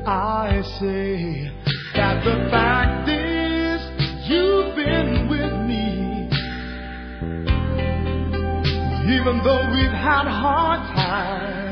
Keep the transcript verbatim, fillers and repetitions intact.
I say that the fact is you've been with me, even though we've had hard times.